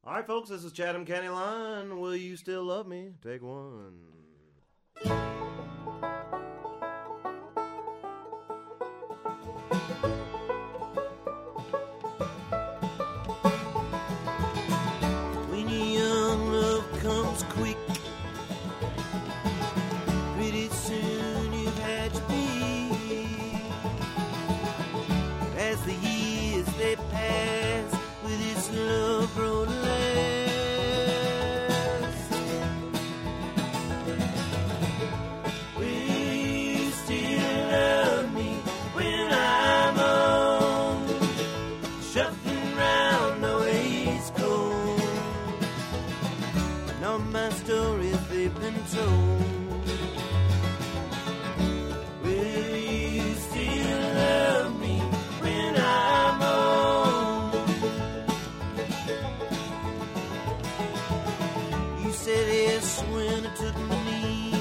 All right, folks, this is Chatham County Line. Will you still love me? Take one. When your young love comes quick, pretty soon you've had your pick. As the years they pass, with this love road last. Will you still love me when I'm on, shuffling round the waist cold? And all my stories they've been told. Will you still love me when I'm on? You said yes when I took my knee,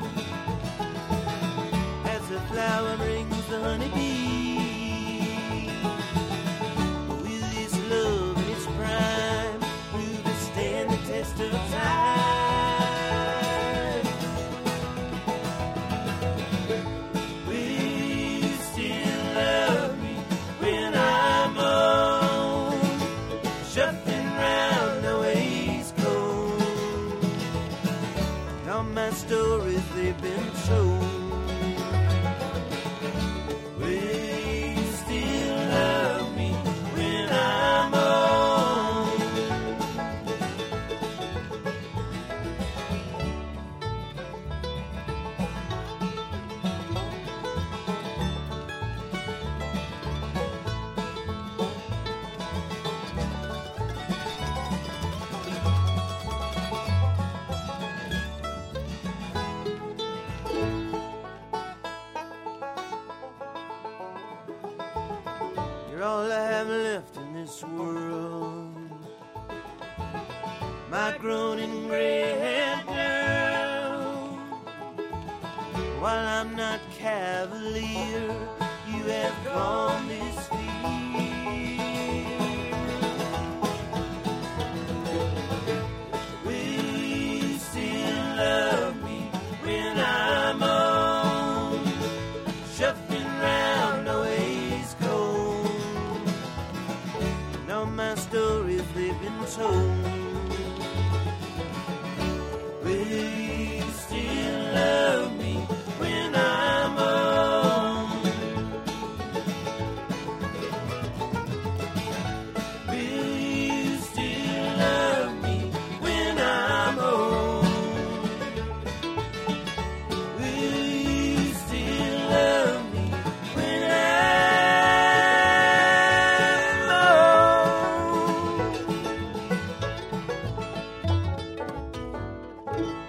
as the flower brings the honeybee. With this love in its prime, will it stand the test of time? Will you still love me when I'm on, shuffling round the waist cold? And all my stories they've been told. Will you still love me when I'm on? You're all I have left in this world, my groaning gray-haired girl. While I'm not cavalier, you have calmed this fear. Will you still love me when I'm on, shuffling round the waist cold? And all my stories they've been told. Will you still love me when I'm on? Will you still love me when I'm on? Will you still love me when I'm on?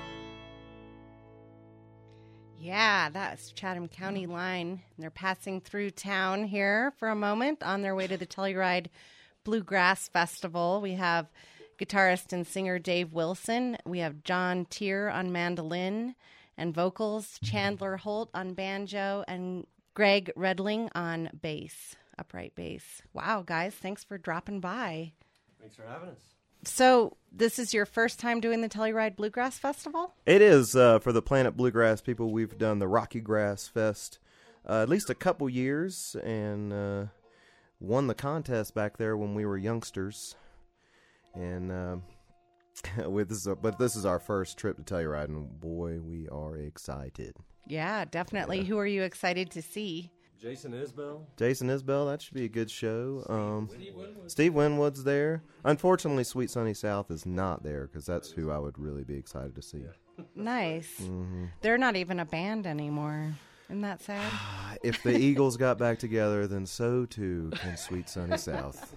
Yeah, that's Chatham County Line. They're passing through town here for a moment on their way to the Telluride Bluegrass Festival. We have guitarist and singer Dave Wilson. We have John Tier on mandolin and vocals, Chandler Holt on banjo, and Greg Redling on bass, upright bass. Wow, guys, thanks for dropping by. Thanks for having us. So this is your first time doing the Telluride Bluegrass Festival? It is for the Planet Bluegrass people. We've done the Rocky Grass Fest at least a couple years, and won the contest back there when we were youngsters. And but this is our first trip to Telluride, and boy, we are excited. Yeah, definitely. Who are you excited to see? Jason Isbell. Jason Isbell, that should be a good show. Steve Winwood's there. Unfortunately, Sweet Sunny South is not there, because that's who I would really be excited to see. Nice. Mm-hmm. They're not even a band anymore. Isn't that sad? If the Eagles got back together, then so too can Sweet Sunny South.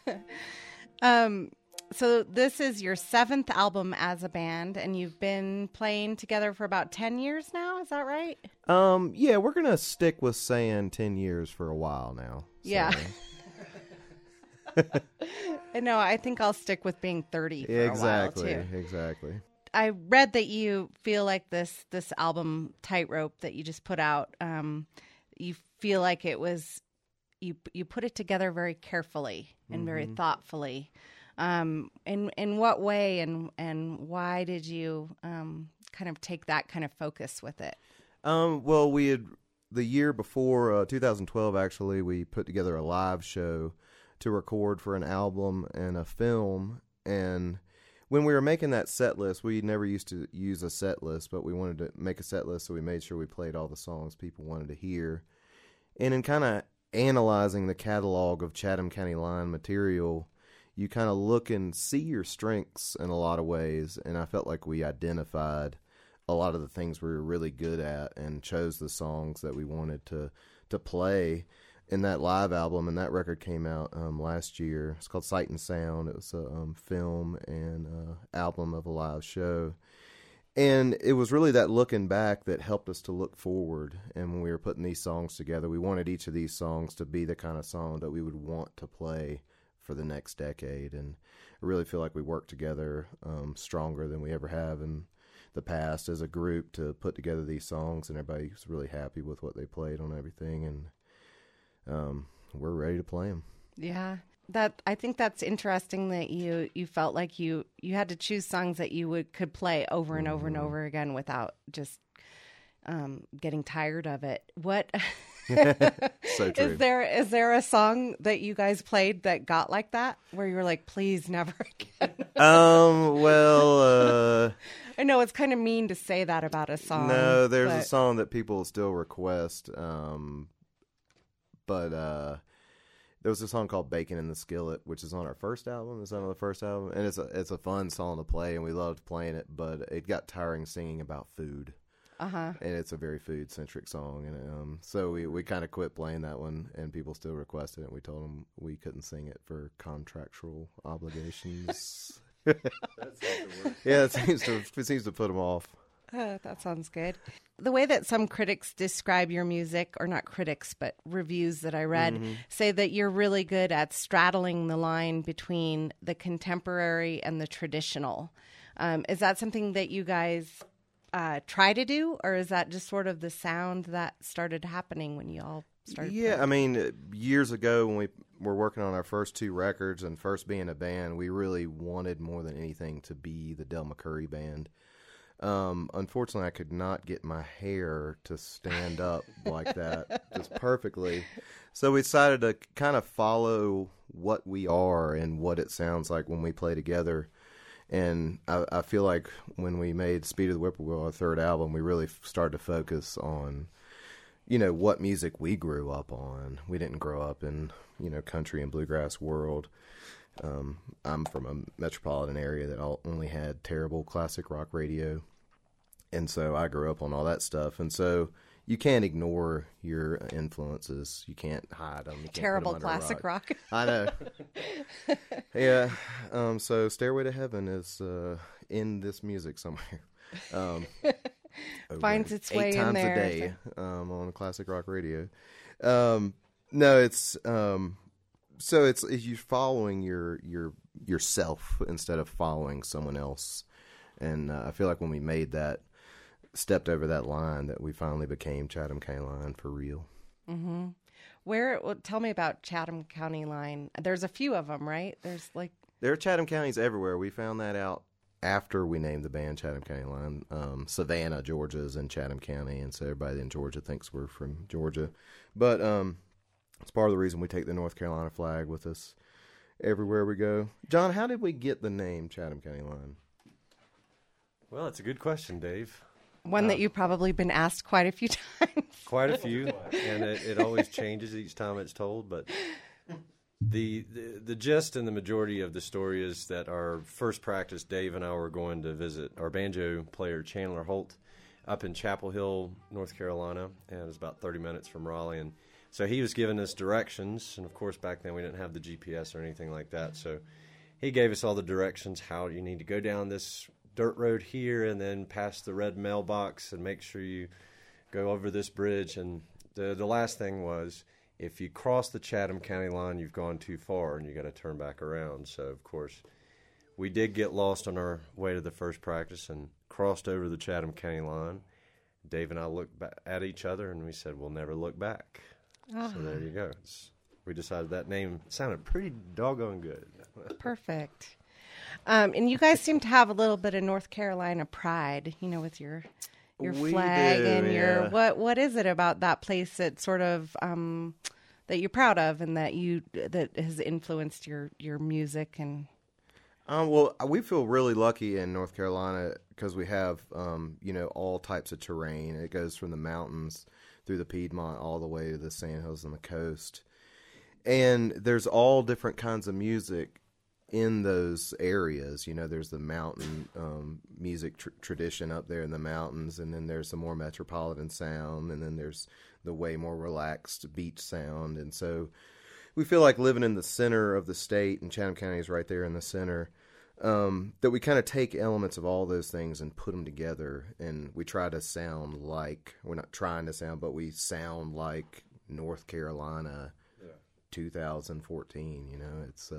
So this is your 7th album as a band, and you've been playing together for about 10 years now. Is that right? Yeah, we're going to stick with saying 10 years for a while now. So. Yeah. No, I think I'll stick with being 30 for a while, too. Exactly. I read that you feel like this album, Tightrope, that you just put out, you feel like it was, you put it together very carefully and very thoughtfully. In what way and why did you kind of take that kind of focus with it? Well, we had the year before 2012. Actually, we put together a live show to record for an album and a film. And when we were making that set list, we never used to use a set list, but we wanted to make a set list, so we made sure we played all the songs people wanted to hear. And in kind of analyzing the catalog of Chatham County Line material, you kind of look and see your strengths in a lot of ways, and I felt like we identified a lot of the things we were really good at and chose the songs that we wanted to play in that live album. And that record came out last year. It's called Sight and Sound. It was a film and album of a live show. And it was really that looking back that helped us to look forward. And when we were putting these songs together, we wanted each of these songs to be the kind of song that we would want to play for the next decade. And I really feel like we worked together stronger than we ever have in the past as a group to put together these songs, and everybody was really happy with what they played on everything, and we're ready to play them. Yeah, I think that's interesting that you felt like you had to choose songs that you could play over and over and over again without just getting tired of it. What So true. Is there a song that you guys played that got like that, where you were like, please never again? Well, I know it's kind of mean to say that about a song. no, there's a song that people still request, but there was a song called "Bacon in the Skillet," which is on our first album. It's on the first album, and it's a fun song to play, and we loved playing it. But it got tiring singing about food. And it's a very food-centric song, and so we kind of quit playing that one, and people still requested it. We told them we couldn't sing it for contractual obligations. Yeah, it seems to put them off. That sounds good. The way that some critics describe your music, or not critics, but reviews that I read, say that you're really good at straddling the line between the contemporary and the traditional. Is that something that you guys try to do, or is that just sort of the sound that started happening when you all started playing? I mean, years ago when we were working on our first two records and first being a band, we really wanted more than anything to be the Del McCoury Band. Unfortunately, I could not get my hair to stand up like that just perfectly. So we decided to kind of follow what we are and what it sounds like when we play together. And I feel like when we made Speed of the Whippoorwill, our third album, we really started to focus on, what music we grew up on. We didn't grow up in, country and bluegrass world. I'm from a metropolitan area that only had terrible classic rock radio. And so I grew up on all that stuff. And so you can't ignore your influences. You can't hide them. You can't Terrible put them under a classic rock. rock. I know. Yeah. So Stairway to Heaven is in this music somewhere. Finds its way in there. 8 times a day on classic rock radio. No, it's so it's you're following yourself instead of following someone else. And I feel like when we made that, stepped over that line, that we finally became Chatham County Line for real. Mm-hmm. Tell me about Chatham County Line. There's a few of them, right? There are Chatham counties everywhere. We found that out after we named the band Chatham County Line. Savannah, Georgia is in Chatham County, and so everybody in Georgia thinks we're from Georgia. But it's part of the reason we take the North Carolina flag with us everywhere we go. John, how did we get the name Chatham County Line? Well, it's a good question, Dave. One that you've probably been asked quite a few times. Quite a few, and it always changes each time it's told. But the gist and the majority of the story is that our first practice, Dave and I were going to visit our banjo player, Chandler Holt, up in Chapel Hill, North Carolina, and it was about 30 minutes from Raleigh. And so he was giving us directions, and of course back then we didn't have the GPS or anything like that. So he gave us all the directions, how you need to go down this dirt road here and then past the red mailbox and make sure you go over this bridge. And the last thing was, if you cross the Chatham County line, you've gone too far and you got to turn back around. So, of course, we did get lost on our way to the first practice and crossed over the Chatham County line. Dave and I looked at each other and we said, we'll never look back. So there you go. we decided that name sounded pretty doggone good. Perfect. And you guys seem to have a little bit of North Carolina pride, with your We flag do, and your yeah. what is it about that place that sort of that you're proud of and that has influenced your music and Well, we feel really lucky in North Carolina because we have, all types of terrain. It goes from the mountains through the Piedmont all the way to the sandhills and the coast. And there's all different kinds of music in those areas. There's the mountain music tradition up there in the mountains, and then there's the more metropolitan sound, and then there's the way more relaxed beach sound. And so we feel like living in the center of the state, and Chatham County is right there in the center, that we kind of take elements of all those things and put them together, and we try to sound like, we're not trying to sound, but we sound like North Carolina 2014, it's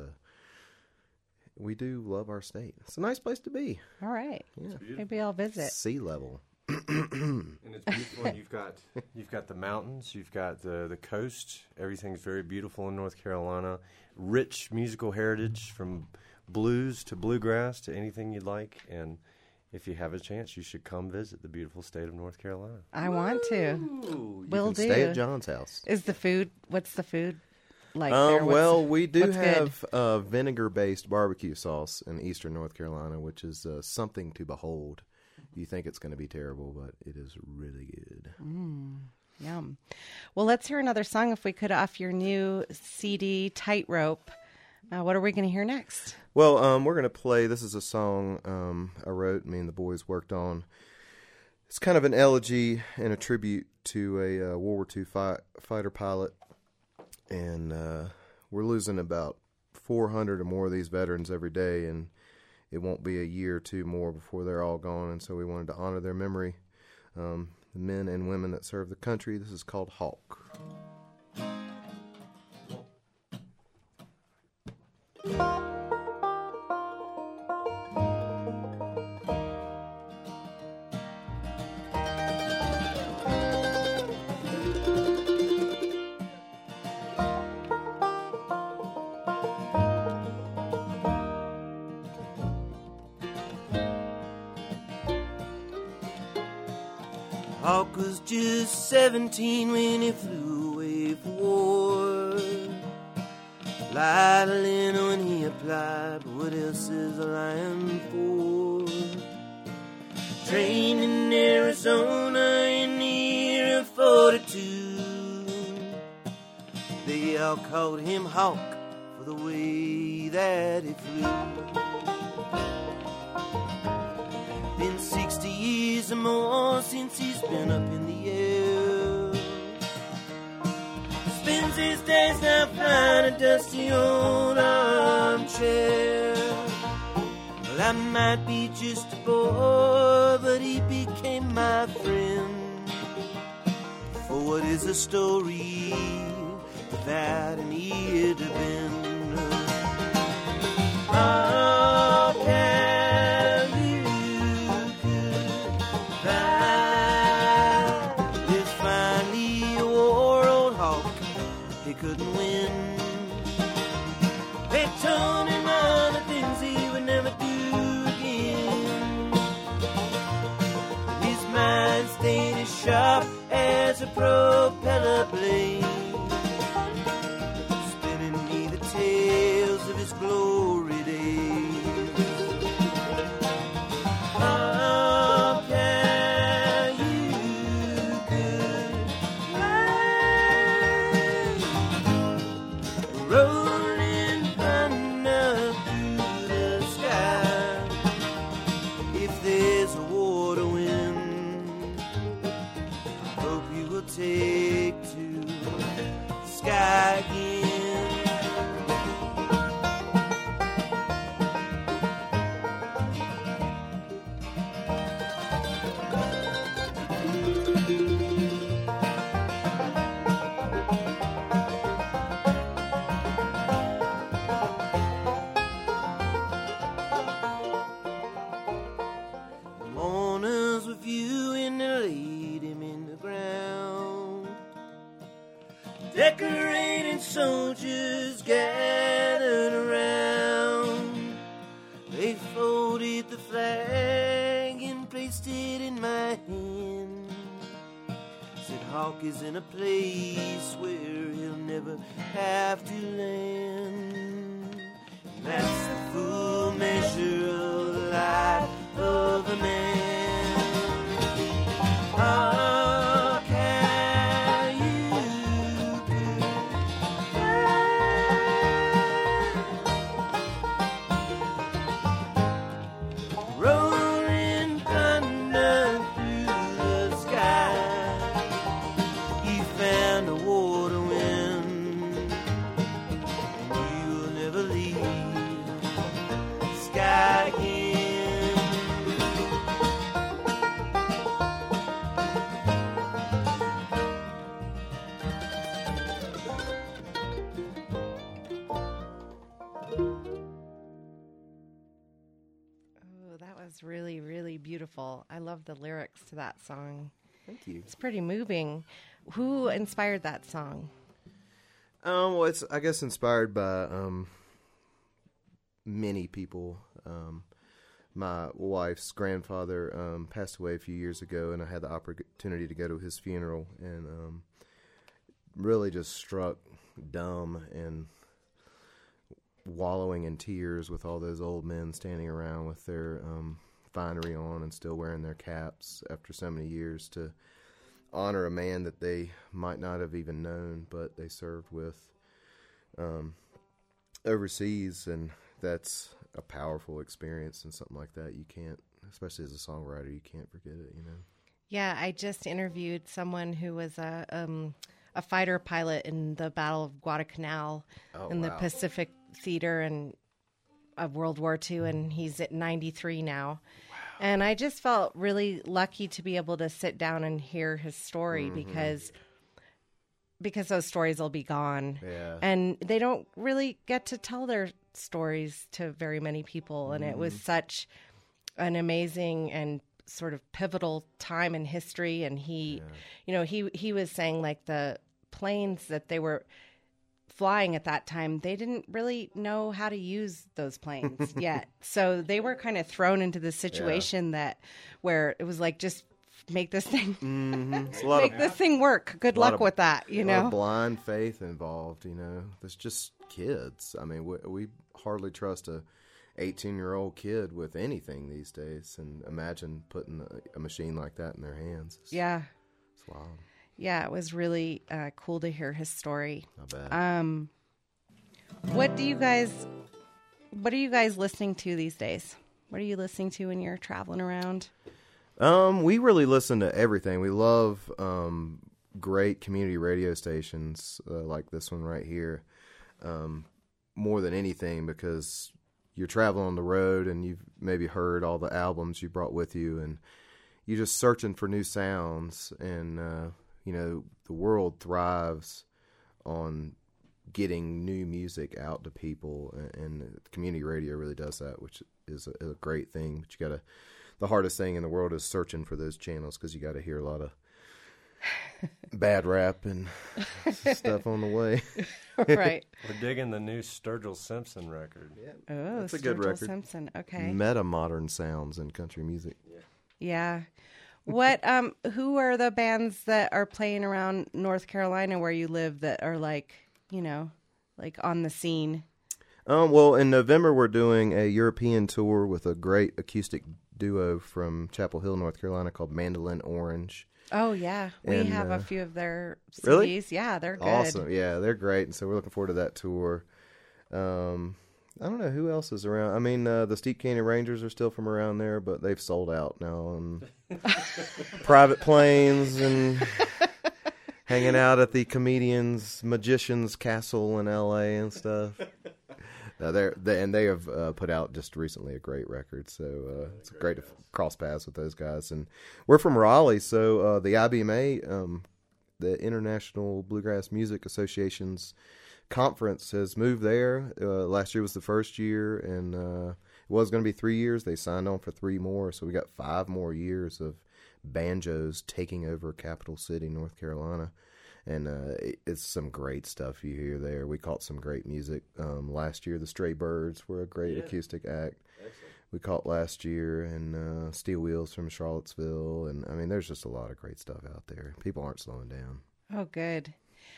we do love our state. It's a nice place to be. all right. Yeah. Maybe I'll visit. Sea level. And it's beautiful. And you've got the mountains, you've got the coast. Everything's very beautiful in North Carolina. Rich musical heritage from blues to bluegrass to anything you'd like. And if you have a chance, you should come visit the beautiful state of North Carolina. I want to. Ooh, Will you can do. stay at John's house. Is the food? What's the food like there? Well, we do what's good? have vinegar-based barbecue sauce in eastern North Carolina, which is something to behold. You think it's going to be terrible, but it is really good. Yum. Well, let's hear another song, if we could, off your new CD, Tightrope. What are we going to hear next? Well, we're going to play, this is a song I wrote, me and the boys worked on. It's kind of an elegy and a tribute to a World War II fighter pilot. And we're losing about 400 or more of these veterans every day, and it won't be a year or two more before they're all gone. And so we wanted to honor their memory, the men and women that serve the country. This is called Hawk. Hawk was just 17 when he flew away for war. Light a linen when he applied, but what else is a lion for? Trained in Arizona in the year of 42. They all called him Hawk for the way that he flew. Been 60 years or more since he's been up in the air. Spends his days now flying a dusty old armchair. Well, I might be just a boy, but he became my friend. For what is a story without an ear to bend? How can you goodbye? There's finally a war old Hawk he couldn't win. They told him all the things he would never do again. His mind stayed as sharp as a propeller blade, spinning me the tales of his glory days. How can you goodbye? Rolling thunder through the sky. If there's a war to win, I hope you will take to the sky again. Mourners with you and they laid him in the ground, decorated soldiers gathered around. They folded the flag and placed it in my hand. Said Hawk is in a place where he'll never have to land. And that's the full measure of the life of a man. Hark, how you could fly. Rolling thunder through the sky. He found a water wind, and you'll never leave the sky again. Oh, that was really, really beautiful. I love the lyrics to that song. Thank you. It's pretty moving. Who inspired that song? Well, it's, I guess, inspired by many people. My wife's grandfather passed away a few years ago, and I had the opportunity to go to his funeral, and really just struck dumb and wallowing in tears with all those old men standing around with their finery on and still wearing their caps after so many years to honor a man that they might not have even known, but they served with overseas, and that's a powerful experience, and something like that you can't, especially as a songwriter, you can't forget it, you know. Yeah, I just interviewed someone who was a fighter pilot in the Battle of Guadalcanal in the Pacific Theater and of World War II, and he's at 93 now. Wow. And I just felt really lucky to be able to sit down and hear his story because those stories will be gone. Yeah. And they don't really get to tell their stories to very many people. And it was such an amazing and sort of pivotal time in history. And he was saying, like, the planes that they were flying at that time, they didn't really know how to use those planes yet. So they were kind of thrown into this situation where it was like, just make this thing this thing work. Good luck with that, you know. A lot of blind faith involved, you know. There's just kids. I mean, we hardly trust a 18-year-old kid with anything these days, and imagine putting a machine like that in their hands. It's wild. Yeah, it was really cool to hear his story. Not bad. What are you guys listening to these days? What are you listening to when you're traveling around? We really listen to everything. We love great community radio stations like this one right here, more than anything, because you're traveling on the road and you've maybe heard all the albums you brought with you, and you're just searching for new sounds. And the world thrives on getting new music out to people, and community radio really does that, which is a great thing. But the hardest thing in the world is searching for those channels, because you got to hear a lot of bad rap and stuff on the way. Right. We're digging the new Sturgill Simpson record. Yeah. Oh, that's a good record. Simpson. Okay. Meta modern sounds in country music. Yeah. What who are the bands that are playing around North Carolina where you live that are like on the scene? Well, in November we're doing a European tour with a great acoustic duo from Chapel Hill, North Carolina, called Mandolin Orange. Oh yeah, we have a few of their CDs. Really? Yeah, they're good. Awesome. Yeah, they're great, and so we're looking forward to that tour. I don't know who else is around. I mean, the Steep Canyon Rangers are still from around there, but they've sold out now. And private planes and hanging out at the Magician's Castle in L.A. and stuff. They have put out just recently a great record, so it's great to cross paths with those guys. And we're from Raleigh, so the IBMA, the International Bluegrass Music Association's conference, has moved there. Last year was the first year, and it was going to be 3 years. They signed on for 3 more, so we got 5 more years of banjos taking over Capital City, North Carolina. And it's some great stuff you hear there. We caught some great music. Last year, the Stray Birds were a great acoustic act. Excellent. We caught last year, and Steel Wheels from Charlottesville. And, I mean, there's just a lot of great stuff out there. People aren't slowing down. Oh, good.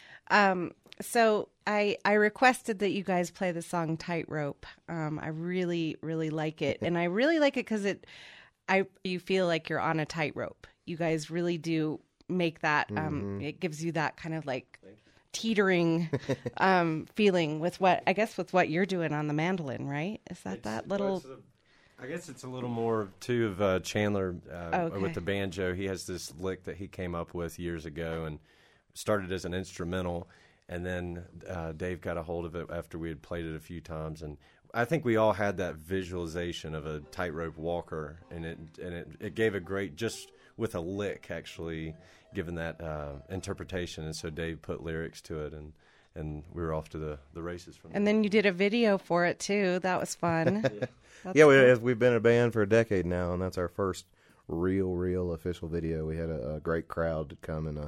So I requested that you guys play the song Tightrope. I really, really like it. And I really like it because you feel like you're on a tightrope. You guys really do make that, it gives you that kind of like teetering feeling with what you're doing on the mandolin, right? Is that little... I guess it's a little more, too, of Chandler with the banjo. He has this lick that he came up with years ago and started as an instrumental, and then Dave got a hold of it after we had played it a few times. And I think we all had that visualization of a tightrope walker, and it gave a great, just with a lick, actually, given that interpretation. And so Dave put lyrics to it, and we were off to the races from there. And then you did a video for it, too. That was fun. We've been a band for a decade now, and that's our first real official video. We had a great crowd to come in a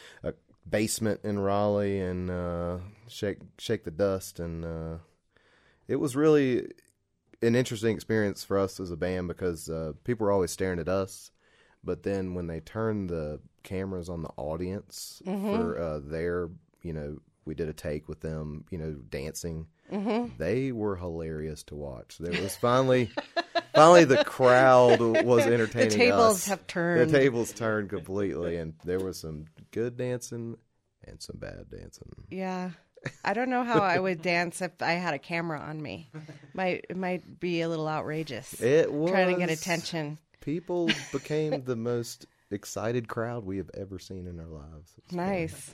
basement in Raleigh and shake the dust, and it was really an interesting experience for us as a band because people were always staring at us, but then when they turned the cameras on the audience for their, we did a take with them, dancing. They were hilarious to watch. There was finally the crowd was entertaining us. The tables have turned. The tables turned completely, and there was some good dancing and some bad dancing. Yeah. I don't know how I would dance if I had a camera on me. It might be a little outrageous. It was. Trying to get attention. People became the most excited crowd we have ever seen in our lives. Nice.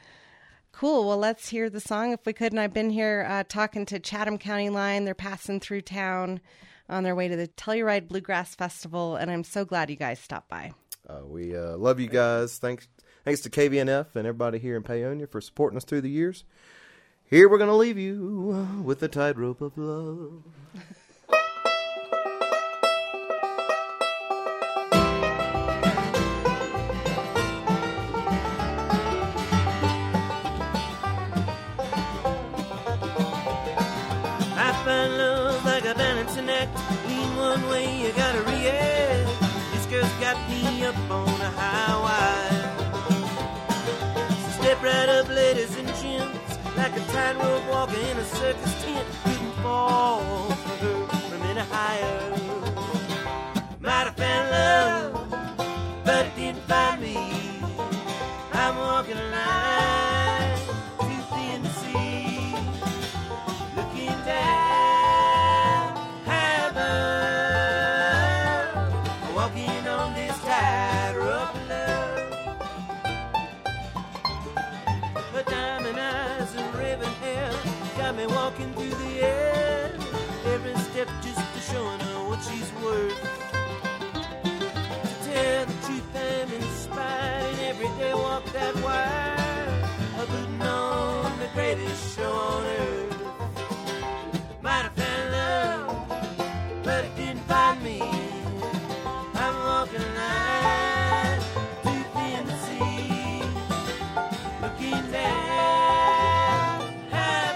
Cool. Well, let's hear the song if we could. And I've been here talking to Chatham County Line. They're passing through town on their way to the Telluride Bluegrass Festival, and I'm so glad you guys stopped by. We love you guys. Thanks to KVNF and everybody here in Paonia for supporting us through the years. Here we're going to leave you with the tightrope of love. I find love like a balancing act. Lean one way, you gotta react. This girl's got me up on a high wire. So step right up, ladies and gents, like a tightrope walker in a circus tent. Couldn't fall for her from any higher. Might have found love, but it didn't find me. I'm walking a line too thin to see. Looking down, high above, walking on this tightrope of love. Her diamond eyes and raven hair got me walking through the air. Every step just to showing her what she's worth. To tell the truth, I'm inspired. Every day walk that wire, putting on the greatest show on earth. Might have found love, but it didn't find me. I'm walking a line too thin to see. Looking down, high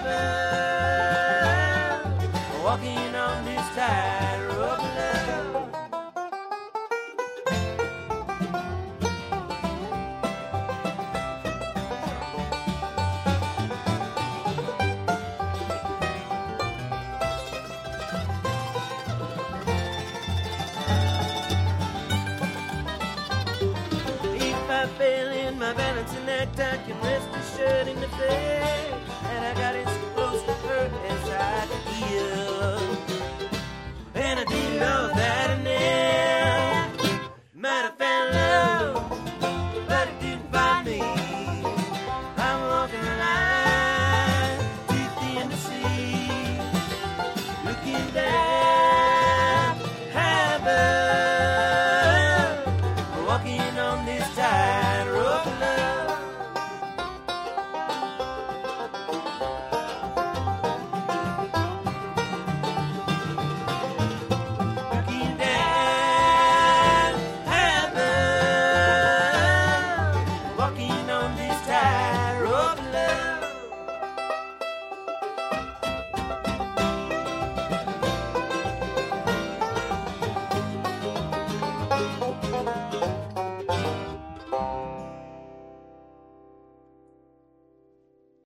above, walking on this tightrope of love. If I fail in my balancing act, I can rest assured in the fact that I got it